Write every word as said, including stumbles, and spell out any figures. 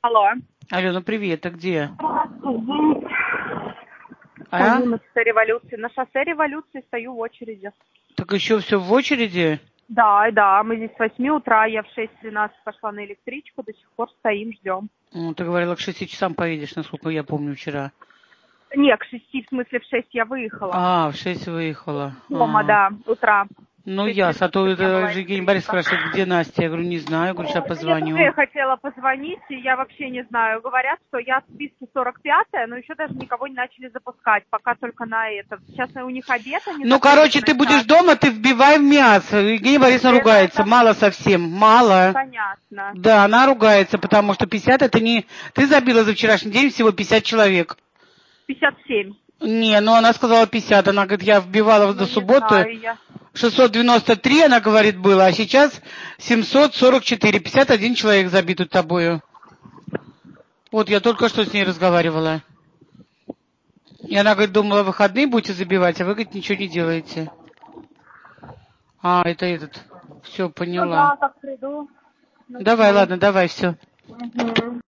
Алло. Алена, ну привет, ты где? Угу. А? Стою на шоссе Революции. На шоссе Революции стою в очереди. Так еще все в очереди? Да, да, мы здесь с восьми утра, я в шесть тринадцать пошла на электричку, до сих пор стоим, ждем. Ну, ты говорила, к шести часам поедешь, насколько я помню вчера. Не, к шести, в смысле в шесть я выехала. А, в шесть выехала. Дома, А. да, утра. Ну, В шесть ясно. А тридцать то у меня это была Евгений Борис электричка. спрашивает, где Настя? Я говорю, не знаю. Я говорю, сейчас Да я тоже ей позвоню. хотела позвонить, и я вообще не знаю. Говорят, что я в списке сорок пятая, но еще даже никого не начали запускать, пока только на это. Сейчас у них обед, они Ну, закрылись короче, на ты будешь час. дома, ты вбивай в мясо. Евгения Борисовна Это, ругается. это Мало совсем. Мало. понятно. Да, она ругается, потому что пятьдесят это не... Ты забила за вчерашний день всего пятьдесят человек. пятьдесят семь. Не, ну она сказала пятьдесят. Она говорит, я вбивала до Ну, не субботы. знаю я. шестьсот девяносто три, она говорит, было, а сейчас семьсот сорок четыре, пятьдесят один человек забит тут тобою. Вот я только что с ней разговаривала. И она, говорит, думала, выходные будете забивать, а вы, говорит, ничего не делаете. А, это этот. Все, Ну поняла. да, как приду. Давай, Начну. ладно, давай, все. Угу.